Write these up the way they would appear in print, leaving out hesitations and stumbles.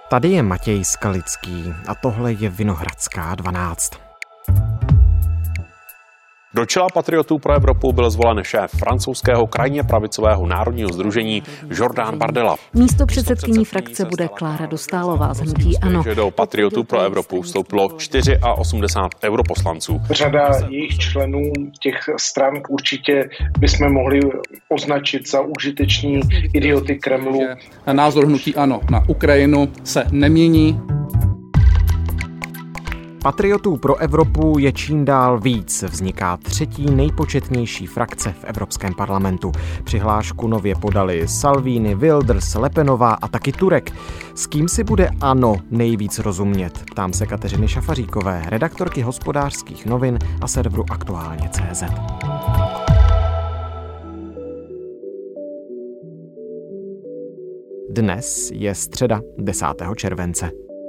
Tady je Matěj Skalický a tohle je Vinohradská 12. Do čela Patriotů pro Evropu byl zvolen šéf francouzského krajně pravicového národního sdružení Jordan Bardella. Místo předsedkyní frakce bude Klára Dostálová z hnutí ANO. Že do Patriotů pro Evropu vstoupilo 84 europoslanců. Řada jejich členů těch stran určitě bychom mohli označit za užiteční idioty Kremlu. Názor hnutí ANO na Ukrajinu se nemění. Patriotů pro Evropu je čím dál víc. Vzniká třetí nejpočetnější frakce v Evropském parlamentu. Přihlášku nově podali Salvini, Wilders, Le Penová a taky Turek. S kým si bude ANO nejvíc rozumět? Ptám se Kateřiny Šafaříkové, redaktorky Hospodářských novin a serveru Aktuálně.cz. Dnes je středa 10. července.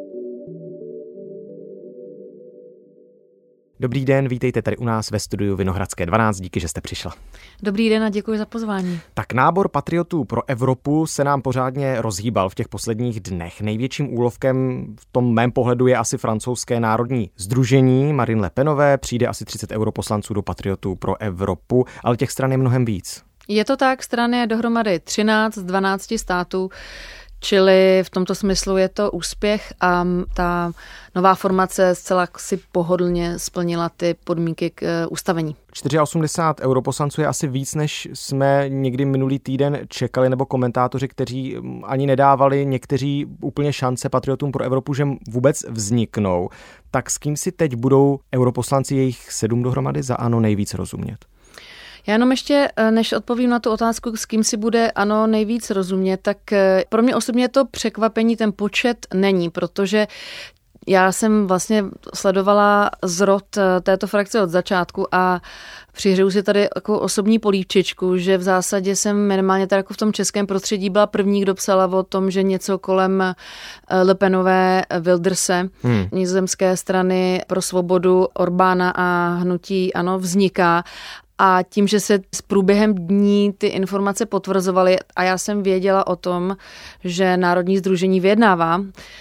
Dobrý den, vítejte tady u nás ve studiu Vinohradské 12, díky, že jste přišla. Dobrý den a děkuji za pozvání. Tak nábor Patriotů pro Evropu se nám pořádně rozhýbal v těch posledních dnech. Největším úlovkem v tom mém pohledu je asi francouzské národní sdružení Marine Le Penové, přijde asi 30 europoslanců do Patriotů pro Evropu, ale těch stran je mnohem víc. Je to tak, stran je dohromady 13 z 12 států, čili v tomto smyslu je to úspěch a ta nová formace zcela si pohodlně splnila ty podmínky k ustavení. 84 europoslanců je asi víc, než jsme někdy minulý týden čekali, nebo komentátoři, kteří ani nedávali někteří úplně šance Patriotům pro Evropu, že vůbec vzniknou. Tak s kým si teď budou europoslanci, jejich 7 dohromady, za ANO nejvíc rozumět? Já jenom ještě, než odpovím na tu otázku, s kým si bude ANO nejvíc rozumět, tak pro mě osobně to překvapení, ten počet není, protože já jsem vlastně sledovala zrod této frakce od začátku a přihřeju si tady jako osobní polívčičku, že v zásadě jsem minimálně tady jako v tom českém prostředí byla první, kdo psala o tom, že něco kolem Le Penové, Wilderse, nizozemské strany pro svobodu, Orbána a hnutí ANO vzniká. A tím, že se s průběhem dní ty informace potvrzovaly a já jsem věděla o tom, že Národní sdružení vyjednává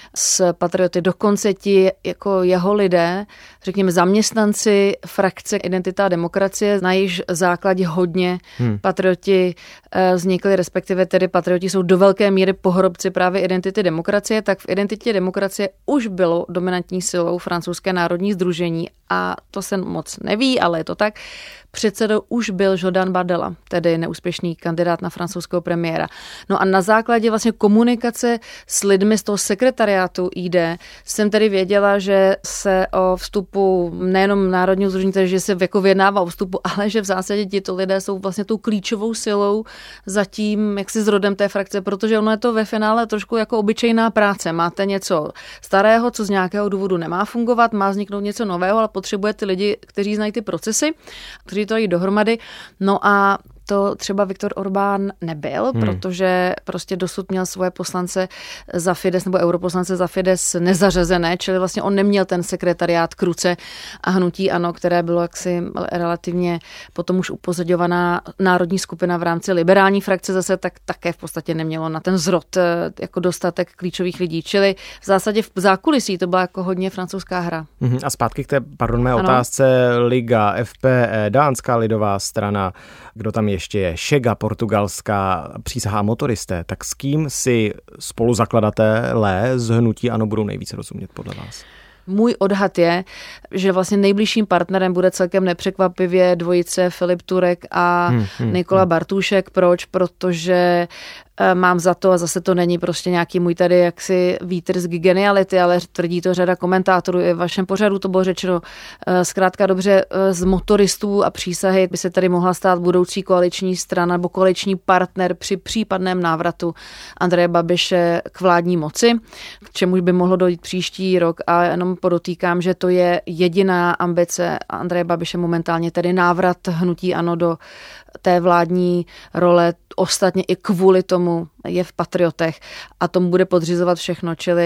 s Patrioty, dokonce ti jako jeho lidé, řekněme zaměstnanci frakce Identita a demokracie, na jejich základě hodně Patrioti vznikli, respektive tedy Patrioti jsou do velké míry pohrobci právě Identity demokracie, tak v Identitě demokracie už bylo dominantní silou francouzské Národní sdružení a to se moc neví, ale je to tak. Předsedou už byl Jordan Bardella, tedy neúspěšný kandidát na francouzského premiéra. No a na základě vlastně komunikace s lidmi z toho sekretariátu ID jsem tedy věděla, že se o vstupu nejenom Národního sdružení, tedy že se jako vyjednává o vstupu, ale že v zásadě tito lidé jsou vlastně tou klíčovou silou zatím jaksi zrodem té frakce, protože ono je to ve finále trošku jako obyčejná práce. Máte něco starého, co z nějakého důvodu nemá fungovat, má vzniknout něco nového, ale potřebujete lidi, kteří znají ty procesy, kteří to jí dohromady. No a to třeba Viktor Orbán nebyl, protože prostě dosud měl svoje poslance za Fidesz nebo europoslance za Fidesz nezařazené, čili vlastně on neměl ten sekretariát k ruce a hnutí ANO, které bylo jaksi relativně potom už upozorňovaná národní skupina v rámci liberální frakce zase, tak také v podstatě nemělo na ten zrod jako dostatek klíčových lidí. Čili v zásadě v zákulisí to byla jako hodně francouzská hra. A zpátky k té, mé otázce, Liga, FPE, Dánská lidová strana, kdo tam ještě je, Šega, portugalská, Přísaha motoristé, tak s kým si spoluzakladatelé z hnutí ANO budou nejvíc rozumět podle vás? Můj odhad je, že vlastně nejbližším partnerem bude celkem nepřekvapivě dvojice Filip Turek a Nikola Bartušek. Proč? Protože mám za to, a zase to není prostě nějaký můj tady jaksi výtrsk geniality, ale tvrdí to řada komentátorů. I v vašem pořadu to bylo řečeno. Zkrátka dobře, z motoristů a Přísahy by se tady mohla stát budoucí koaliční strana nebo koaliční partner při případném návratu Andreje Babiše k vládní moci, k čemuž by mohlo dojít příští rok. A jenom podotýkám, že to je jediná ambice Andreje Babiše momentálně, tedy návrat hnutí ANO do té vládní role. Ostatně i kvůli tomu je v Patriotech a tomu bude podřizovat všechno, čili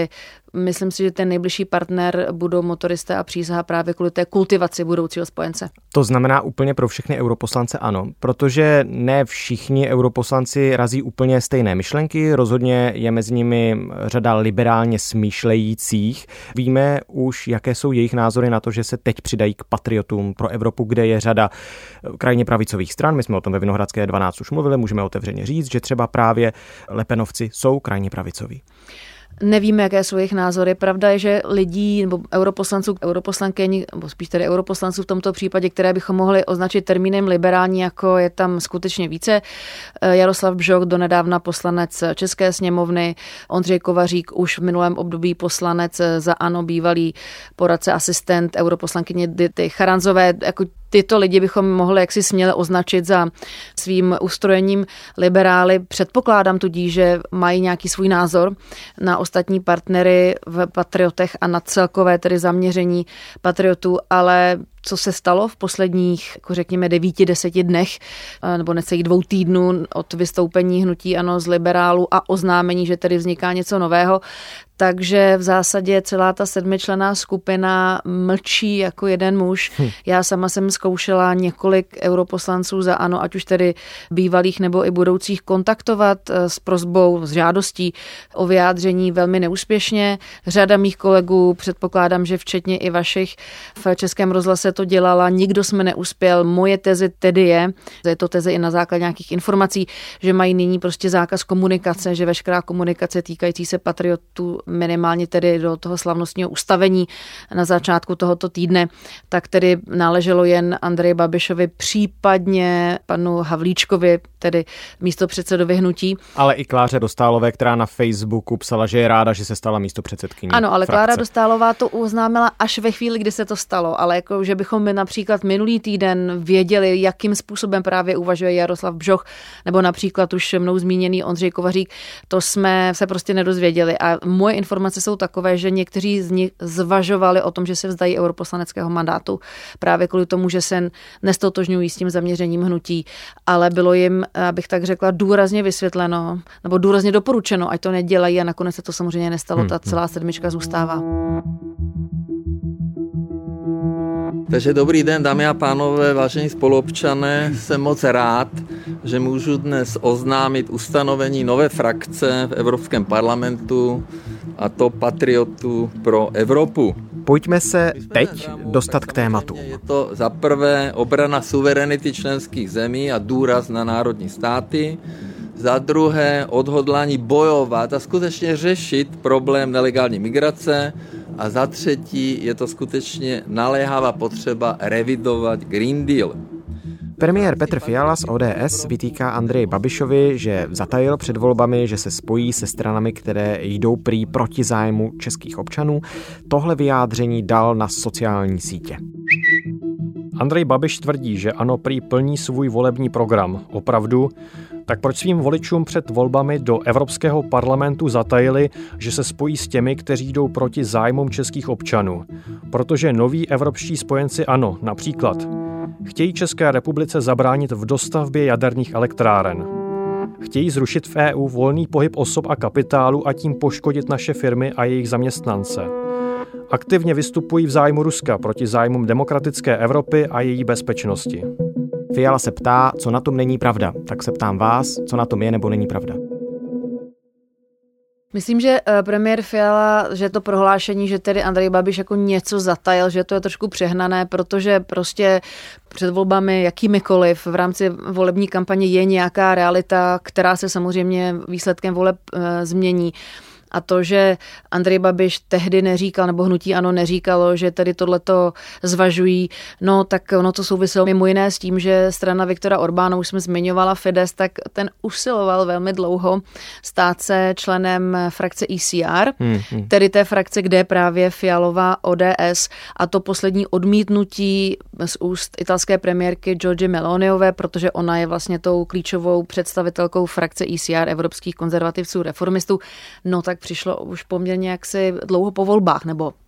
myslím si, že ten nejbližší partner budou motoristé a přísaha právě kvůli té kultivaci budoucího spojence. To znamená úplně pro všechny europoslance ano, protože ne všichni europoslanci razí úplně stejné myšlenky, rozhodně je mezi nimi řada liberálně smýšlejících. Víme už, jaké jsou jejich názory na to, že se teď přidají k Patriotům pro Evropu, kde je řada krajně pravicových stran. My jsme o tom ve Vinohradské 12 už mluvili, můžeme otevřeně říct, že třeba právě Lepenovci jsou krajně pravicoví. Nevíme, jaké jsou jejich názory. Pravda je, že lidí nebo europoslanců, europoslankyň, nebo spíš tedy europoslanců v tomto případě, které bychom mohli označit termínem liberální, jako je tam skutečně více. Jaroslav Bžoch, donedávna poslanec České sněmovny, Ondřej Kovařík, už v minulém období poslanec za ANO, bývalý poradce, asistent europoslankyně Dity Charanzové, jako tyto lidi bychom mohli jaksi směle označit za svým ustrojením liberály. Předpokládám tudíž, že mají nějaký svůj názor na ostatní partnery v Patriotech a na celkové tedy zaměření Patriotů, ale co se stalo v posledních, jako řekněme, 9-10 dnech nebo necelých 2 týdnů od vystoupení hnutí ANO z liberálů a oznámení, že tedy vzniká něco nového, takže v zásadě celá ta 7členná skupina mlčí jako jeden muž. Já sama jsem zkoušela několik europoslanců za ANO, ať už tedy bývalých nebo i budoucích, kontaktovat s prosbou, s žádostí o vyjádření velmi neúspěšně. Řada mých kolegů, předpokládám, že včetně i vašich v Českém rozhlase to dělala, nikdo jsme neuspěl. Moje teze tedy je to teze i na základě nějakých informací, že mají nyní prostě zákaz komunikace, že veškerá komunikace týkající se Patriotů minimálně tedy do toho slavnostního ustavení na začátku tohoto týdne, tak tedy náleželo jen Andreji Babišovi, případně panu Havlíčkovi, tedy místopředsedovi hnutí. Ale i Kláře Dostálové, která na Facebooku psala, že je ráda, že se stala místopředsedkyní. Ano, ale frakce. Klára Dostálová to oznámila až ve chvíli, kdy se to stalo, ale jako, že bychom my například minulý týden věděli, jakým způsobem právě uvažuje Jaroslav Bžoch, nebo například už mnou zmíněný Ondřej Kovařík, to jsme se prostě nedozvěděli. A moje informace jsou takové, že někteří z nich zvažovali o tom, že se vzdají europoslaneckého mandátu právě kvůli tomu, že se nestotožňují s tím zaměřením hnutí, ale bylo jim, abych tak řekla, důrazně vysvětleno, nebo důrazně doporučeno, ať to nedělají, a nakonec se to samozřejmě nestalo, ta celá 7 zůstává. Takže dobrý den, dámy a pánové, vážení spoluobčané, jsem moc rád, že můžu dnes oznámit ustanovení nové frakce v Evropském parlamentu, a to Patriotů pro Evropu. Pojďme se teď dostat k tématu. Je to za prvé obrana suverenity členských zemí a důraz na národní státy, za druhé odhodlání bojovat a skutečně řešit problém nelegální migrace a za třetí je to skutečně naléhavá potřeba revidovat Green Deal. Premiér Petr Fiala z ODS vytýká Andreji Babišovi, že zatajil před volbami, že se spojí se stranami, které jdou prý proti zájmu českých občanů. Tohle vyjádření dal na sociální sítě. Andrej Babiš tvrdí, že ANO prý plní svůj volební program. Opravdu? Tak proč svým voličům před volbami do Evropského parlamentu zatajili, že se spojí s těmi, kteří jdou proti zájmům českých občanů? Protože noví evropští spojenci ANO, například, chtějí České republice zabránit v dostavbě jaderných elektráren. Chtějí zrušit v EU volný pohyb osob a kapitálu a tím poškodit naše firmy a jejich zaměstnance. Aktivně vystupují v zájmu Ruska proti zájmům demokratické Evropy a její bezpečnosti. Fiala se ptá, co na tom není pravda. Tak se ptám vás, co na tom je nebo není pravda. Myslím, že premiér Fiala, že to prohlášení, že tedy Andrej Babiš jako něco zatajil, že to je trošku přehnané, protože prostě před volbami jakýmikoliv v rámci volební kampaně je nějaká realita, která se samozřejmě výsledkem voleb změní. A to, že Andrej Babiš tehdy neříkal, nebo hnutí ANO neříkalo, že tedy tohleto zvažují, no tak ono to souviselo mimo jiné s tím, že strana Viktora Orbána, už jsme zmiňovala Fidesz, tak ten usiloval velmi dlouho stát se členem frakce ECR, tedy té frakce, kde je právě Fialová ODS, a to poslední odmítnutí z úst italské premiérky Giorgie Meloniové, protože ona je vlastně tou klíčovou představitelkou frakce ECR, evropských konzervativců, reformistů, no tak přišlo už poměrně jaksi dlouho po volbách, nebo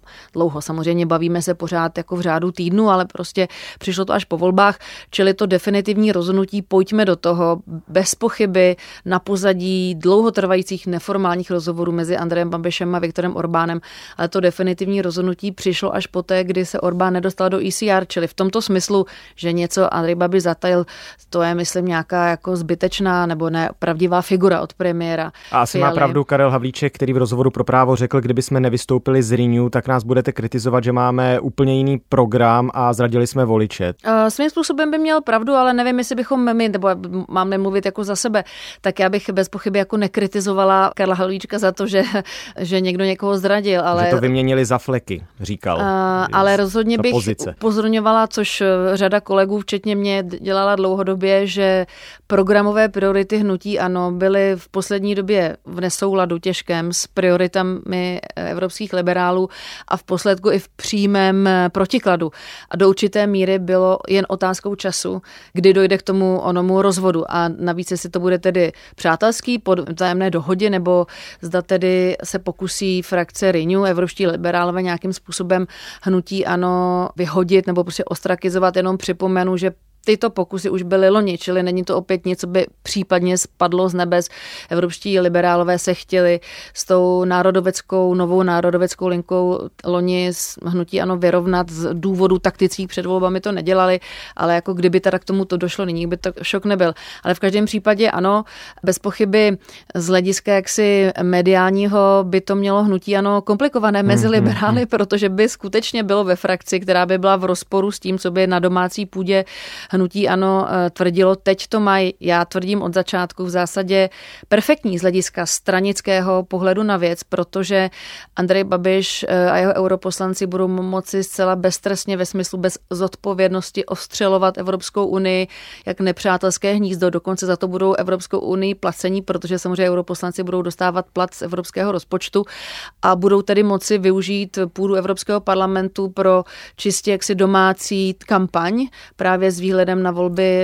dlouho. Samozřejmě bavíme se pořád jako v řádu týdnu, ale prostě přišlo to až po volbách, čili to definitivní rozhodnutí, pojďme do toho, bez pochyby na pozadí dlouhotrvajících neformálních rozhovorů mezi Andrejem Babišem a Viktorem Orbánem, ale to definitivní rozhodnutí přišlo až poté, kdy se Orbán nedostal do ECR, čili v tomto smyslu, že něco Andrej Babiš zatajil, to je, myslím, nějaká jako zbytečná nebo nepravdivá figura od premiéra. A asi má pravdu Karel Havlíček, který v rozhovoru pro Právo řekl, kdyby jsme nevystoupili z Renew, tak nás budete kritizovat, že máme úplně jiný program a zradili jsme voliče. Svým způsobem by měl pravdu, ale nevím, jestli bychom my, nebo mám nemluvit jako za sebe, tak já bych bez pochyby jako nekritizovala Karla Havlíčka za to, že někdo někoho zradil. Ale, že to vyměnili za fleky, říkal. Ale rozhodně bych upozorňovala, což řada kolegů, včetně mě, dělala dlouhodobě, že programové priority hnutí ANO byly v poslední době v nesouladu těžkém s prioritami evropských liberálů a v posledku i v přímém protikladu. A do určité míry bylo jen otázkou času, kdy dojde k tomu onomu rozvodu. A navíc, jestli to bude tedy přátelský po vzájemné dohodě, nebo zda tedy se pokusí frakce Renew, evropští liberálové nějakým způsobem hnutí ANO vyhodit nebo prostě ostrakizovat, jenom připomenu, že tyto pokusy už byly loni, čili není to opět něco, by případně spadlo z nebes. Evropští liberálové se chtěli s tou novou národoveckou linkou loni s hnutí ANO vyrovnat z důvodu taktických před volbami, to nedělali, ale jako kdyby teda k tomu to došlo, nyní by to šok nebyl. Ale v každém případě ano, bez pochyby z hlediska jaksi mediálního by to mělo hnutí ANO komplikované mezi liberály, protože by skutečně bylo ve frakci, která by byla v rozporu s tím, co by na domácí půdě hnutí ANO tvrdilo, teď to mají, já tvrdím od začátku v zásadě perfektní z hlediska stranického pohledu na věc, protože Andrej Babiš a jeho europoslanci budou moci zcela beztrestně ve smyslu bez zodpovědnosti ostřelovat Evropskou unii jak nepřátelské hnízdo, dokonce za to budou Evropskou unii placení, protože samozřejmě europoslanci budou dostávat plat z evropského rozpočtu a budou tedy moci využít půdu Evropského parlamentu pro čistě jaksi domácí kampaň právě s výhledem na volby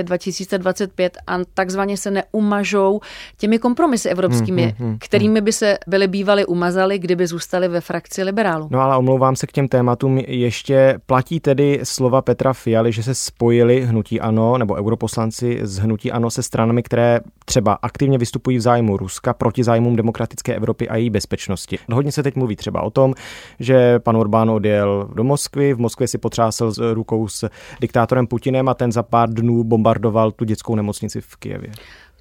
2025 a takzvaně se neumažou těmi kompromisy evropskými, kterými by se byly bývaly umazaly, kdyby zůstaly ve frakci liberálů. No ale omlouvám se k těm tématům. Ještě platí tedy slova Petra Fialy, že se spojili hnutí ANO nebo europoslanci z hnutí ANO se stranami, které třeba aktivně vystupují v zájmu Ruska proti zájmům demokratické Evropy a její bezpečnosti. Hodně se teď mluví třeba o tom, že pan Orbán odjel do Moskvy, v Moskvě si potřásl rukou s diktátorem Putinem a ten za pár dnů bombardoval tu dětskou nemocnici v Kyjevě.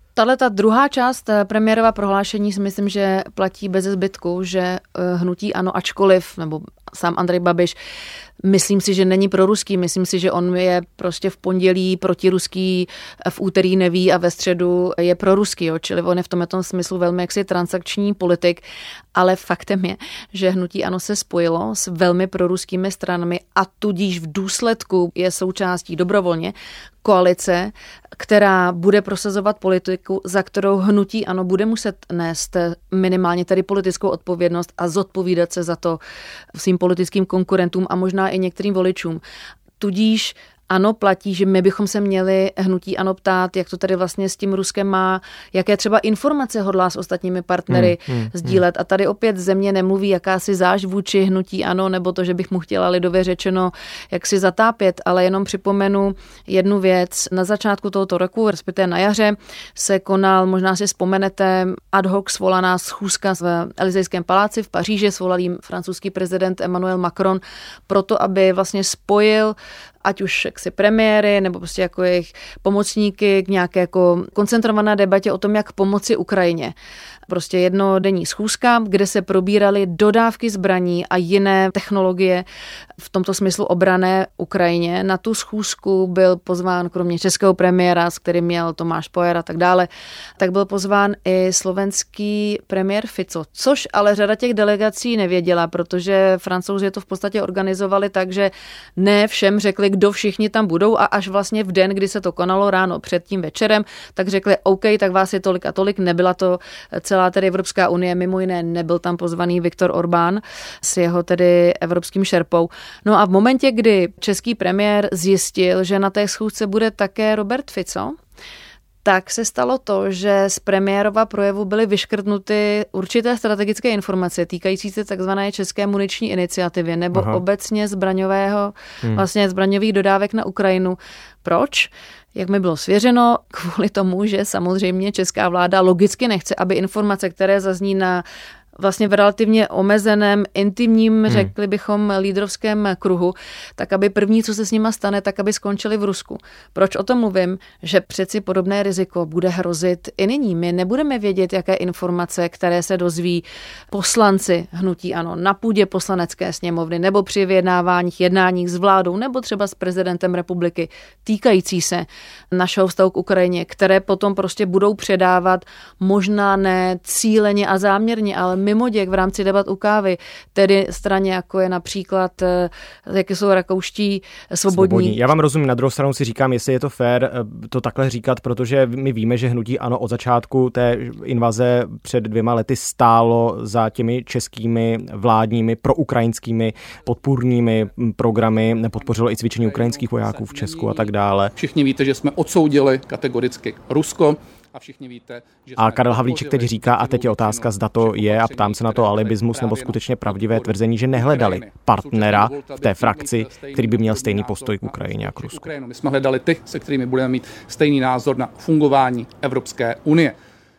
Ta druhá část premiérova prohlášení si myslím, že platí bez zbytku, že hnutí ANO ačkoliv, nebo sám Andrej Babiš, myslím si, že není proruský, myslím si, že on je prostě v pondělí protiruský, v úterý neví a ve středu je proruský, jo? Čili on je v tomto smyslu velmi jaksi transakční politik, ale faktem je, že hnutí ANO se spojilo s velmi proruskými stranami a tudíž v důsledku je součástí dobrovolně koalice, která bude prosazovat politiku, za kterou hnutí ANO bude muset nést minimálně tedy politickou odpovědnost a zodpovídat se za to svým politickým konkurentům a možná i některým voličům. Tudíž ano, platí, že my bychom se měli hnutí ANO ptát, jak to tady vlastně s tím Ruskem má, jaké třeba informace hodlá s ostatními partnery sdílet. A tady opět země nemluví jakási zášť vůči hnutí ANO, nebo to, že bych mu chtěla lidově řečeno, jak si zatápět, ale jenom připomenu jednu věc. Na začátku tohoto roku, respektive na jaře, se konal, možná si vzpomenete, ad hoc svolaná schůzka v Elysejském paláci v Paříži, svolal jí francouzský prezident Emmanuel Macron, proto, aby vlastně spojil ať už jaksi premiéry nebo prostě jako jejich pomocníky k nějaké jako koncentrované debatě o tom, jak pomoci Ukrajině. Prostě jednodenní schůzka, kde se probíraly dodávky zbraní a jiné technologie v tomto smyslu obrané Ukrajině. Na tu schůzku byl pozván kromě českého premiéra, s kterým měl Tomáš Pojer a tak dále, tak byl pozván i slovenský premiér Fico, což ale řada těch delegací nevěděla, protože Francouzi to v podstatě organizovali tak, že ne všem řekli, kdo všichni tam budou a až vlastně v den, kdy se to konalo ráno před tím večerem, tak řekli OK, tak vás je tolik a tolik, nebyla to celá tedy Evropská unie, mimo jiné nebyl tam pozvaný Viktor Orbán s jeho tedy evropským šerpou. No a v momentě, kdy český premiér zjistil, že na té schůzce bude také Robert Fico, tak se stalo to, že z premiérova projevu byly vyškrtnuty určité strategické informace týkající se takzvané české muniční iniciativy nebo obecně zbraňových dodávek na Ukrajinu. Proč? Jak mi bylo svěřeno, kvůli tomu, že samozřejmě česká vláda logicky nechce, aby informace, které zazní na vlastně v relativně omezeném, intimním, řekli bychom, lídrovském kruhu, tak aby první, co se s nima stane, tak aby skončili v Rusku. Proč o tom mluvím? Že přeci podobné riziko bude hrozit i nyní. My nebudeme vědět, jaké informace, které se dozví poslanci hnutí ANO na půdě poslanecké sněmovny nebo při vyjednáváních, jednáních s vládou nebo třeba s prezidentem republiky týkající se našeho vztahu k Ukrajině, které potom prostě budou předávat možná ne cíleně a záměrně, ale mimoděk v rámci debat u kávy, tedy straně, jako je například, jaké jsou rakouští svobodní. Já vám rozumím, na druhou stranu si říkám, jestli je to fér to takhle říkat, protože my víme, že hnutí ANO od začátku té invaze před 2 lety stálo za těmi českými vládními proukrajinskými podpůrnými programy, podpořilo i cvičení ukrajinských vojáků v Česku a tak dále. Všichni víte, že jsme odsoudili kategoricky Rusko. A Karel Havlíček teď říká, a teď je otázka, zda to je, a ptám se na to alibismus nebo skutečně pravdivé tvrzení, že nehledali partnera v té frakci, který by měl stejný postoj k Ukrajině a k Rusku. My jsme hledali ty, se kterými budeme mít stejný názor na fungování Evropské unie.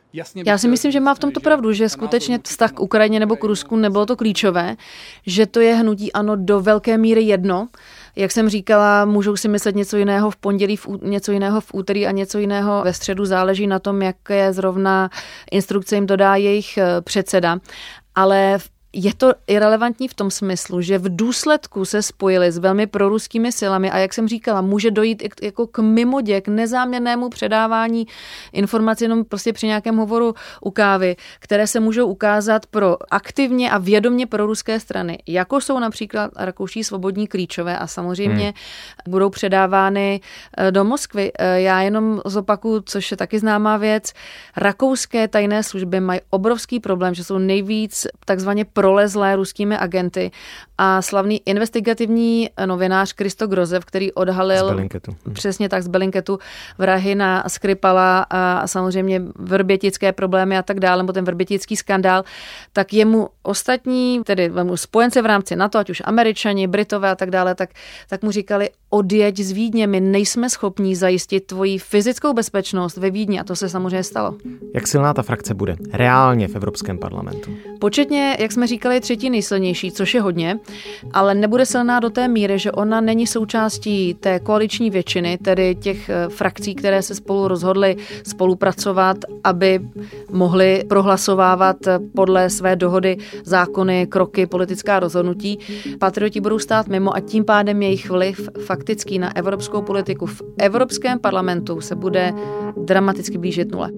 Já si myslím, že má v tomto pravdu, že skutečně vztah k Ukrajině nebo k Rusku nebylo to klíčové, že to je hnutí ANO do velké míry jedno. Jak jsem říkala, můžou si myslet něco jiného v pondělí, něco jiného v úterý a něco jiného ve středu. Záleží na tom, jaké zrovna instrukce jim dodá jejich předseda. Ale je to irelevantní v tom smyslu, že v důsledku se spojili s velmi proruskými silami a jak jsem říkala, může dojít jako k mimodě, k nezáměrnému předávání informací jenom prostě při nějakém hovoru u kávy, které se můžou ukázat pro aktivně a vědomě proruské strany, jako jsou například rakouští svobodní klíčové a samozřejmě budou předávány do Moskvy. Já jenom zopakuju, což je taky známá věc, rakouské tajné služby mají obrovský problém, že jsou nejvíc takzvaně prolezlé ruskými agenty a slavný investigativní novinář Christo Grozev, který odhalil přesně tak z Belinketu vrahy na Skripala a samozřejmě vrbětické problémy a tak dále, nebo ten vrbětický skandál, tak jemu ostatní, tedy spojence v rámci NATO, ať už Američani, Britové a tak dále, tak mu říkali, odjeď z Vídně, my nejsme schopní zajistit tvoji fyzickou bezpečnost ve Vídni a to se samozřejmě stalo. Jak silná ta frakce bude reálně v Evropském parlamentu? Početně, jak jsme říkali, 3. nejsilnější, což je hodně, ale nebude silná do té míry, že ona není součástí té koaliční většiny, tedy těch frakcí, které se spolu rozhodly spolupracovat, aby mohly prohlasovávat podle své dohody zákony, kroky, politická rozhodnutí. Patrioti budou stát mimo a tím pádem jejich vliv faktický na evropskou politiku v Evropském parlamentu se bude dramaticky blížit nule.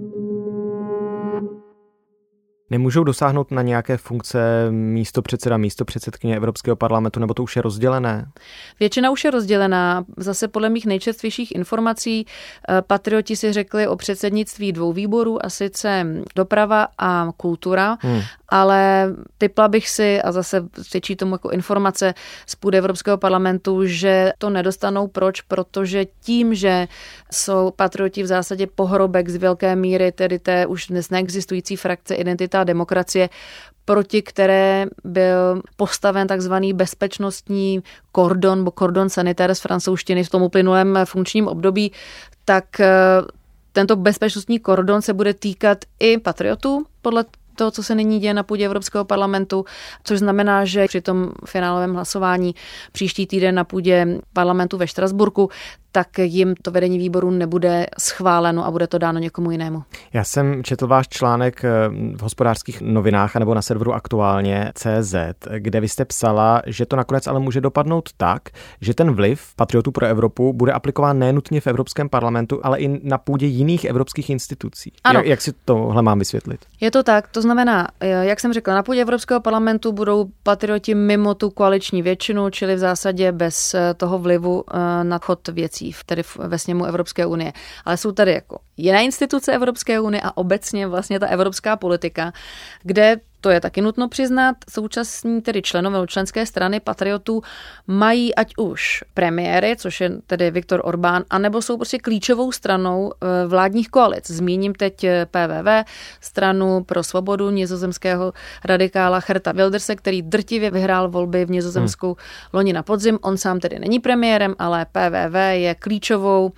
Nemůžou dosáhnout na nějaké funkce místopředsedkyně Evropského parlamentu, nebo to už je rozdělené? Většina už je rozdělená. Zase podle mých nejčerstvějších informací patrioti si řekli o předsednictví 2 výborů, a sice doprava a kultura, ale tipla bych si, a zase svědčí tomu jako informace z půdy Evropského parlamentu, že to nedostanou. Proč? Protože tím, že jsou patrioti v zásadě pohrobek z velké míry, tedy té už dnes neexistující frakce Identita a demokracie, proti které byl postaven takzvaný bezpečnostní kordon, nebo kordon sanitaire z francouzštiny v tom uplynulém funkčním období, tak tento bezpečnostní kordon se bude týkat i patriotů, podle toho, co se nyní děje na půdě Evropského parlamentu, což znamená, že při tom finálovém hlasování příští týden na půdě parlamentu ve Štrasburku, tak jim to vedení výboru nebude schváleno a bude to dáno někomu jinému. Já jsem četl váš článek v Hospodářských novinách anebo na serveru Aktuálně.cz, kde vy jste psala, že to nakonec ale může dopadnout tak, že ten vliv Patriotů pro Evropu bude aplikován nenutně v Evropském parlamentu, ale i na půdě jiných evropských institucí. Jak si tohle mám vysvětlit? Je to tak, to znamená, jak jsem řekla, na půdě Evropského parlamentu budou patrioti mimo tu koaliční většinu, čili v zásadě bez toho vlivu na chod věcí, tedy ve sněmu Evropské unie. Ale jsou tady jako jiné instituce Evropské unie a obecně vlastně ta evropská politika, kde to je taky nutno přiznat, současní tedy členové členské strany patriotů mají ať už premiéry, což je tedy Viktor Orbán, anebo jsou prostě klíčovou stranou vládních koalic. Zmíním teď PVV, stranu pro svobodu nizozemského radikála Geerta Wilderse, který drtivě vyhrál volby v Nizozemsku loni na podzim. On sám tedy není premiérem, ale PVV je klíčovou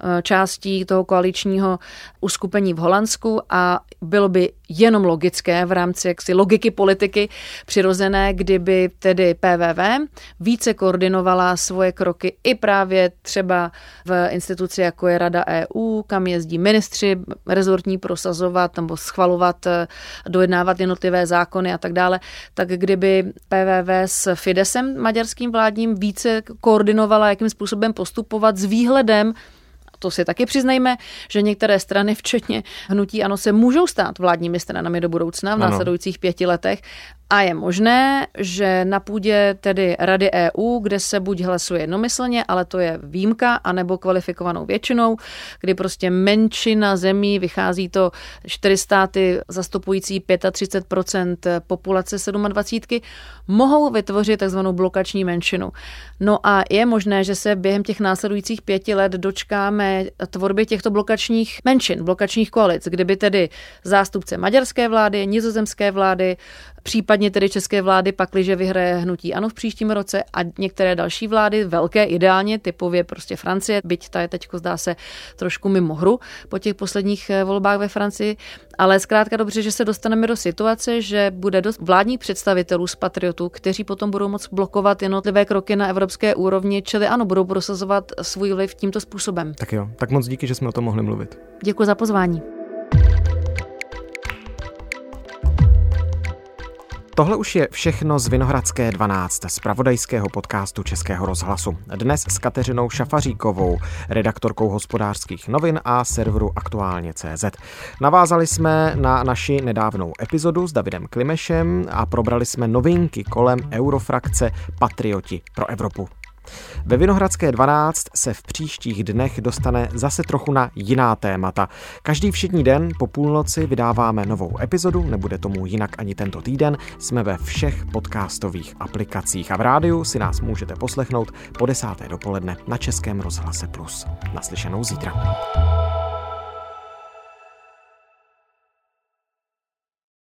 částí toho koaličního uskupení v Holandsku a bylo by jenom logické v rámci jaksi logiky politiky přirozené, kdyby tedy PVV více koordinovala svoje kroky i právě třeba v instituci, jako je Rada EU, kam jezdí ministři rezortní prosazovat nebo schvalovat, dojednávat jednotlivé zákony a tak dále, tak kdyby PVV s Fidesem maďarským vládním více koordinovala, jakým způsobem postupovat s výhledem, to si taky přiznejme, že některé strany, včetně hnutí ANO, se můžou stát vládními stranami do budoucna v následujících 5 letech. A je možné, že na půdě tedy Rady EU, kde se buď hlasuje jednomyslně, ale to je výjimka, anebo kvalifikovanou většinou, kdy prostě menšina zemí, vychází to 4 státy zastupující 35% populace 27, mohou vytvořit takzvanou blokační menšinu. No a je možné, že se během těch následujících 5 let dočkáme tvorby těchto blokačních menšin, blokačních koalic, kdyby tedy zástupce maďarské vlády, nizozemské vlády, případně tedy české vlády, pakliže vyhraje hnutí ANO v příštím roce a některé další vlády, velké ideálně, typově prostě Francie, byť ta je teďko zdá se trošku mimo hru po těch posledních volbách ve Francii, ale zkrátka dobře, že se dostaneme do situace, že bude dost vládních představitelů z patriotů, kteří potom budou moct blokovat jednotlivé kroky na evropské úrovni, čili ano, budou prosazovat svůj vliv tímto způsobem. Tak jo, tak moc díky, že jsme o tom mohli mluvit. Děkuji za pozvání. Tohle už je všechno z Vinohradské 12, z zpravodajského podcastu Českého rozhlasu. Dnes s Kateřinou Šafaříkovou, redaktorkou Hospodářských novin a serveru Aktuálně.cz. Navázali jsme na naši nedávnou epizodu s Davidem Klimešem a probrali jsme novinky kolem eurofrakce Patrioti pro Evropu. Ve Vinohradské 12 se v příštích dnech dostane zase trochu na jiná témata. Každý všední den po půlnoci vydáváme novou epizodu, nebude tomu jinak ani tento týden, jsme ve všech podcastových aplikacích a v rádiu si nás můžete poslechnout po 10. dopoledne na Českém rozhlase Plus. Naslyšenou zítra.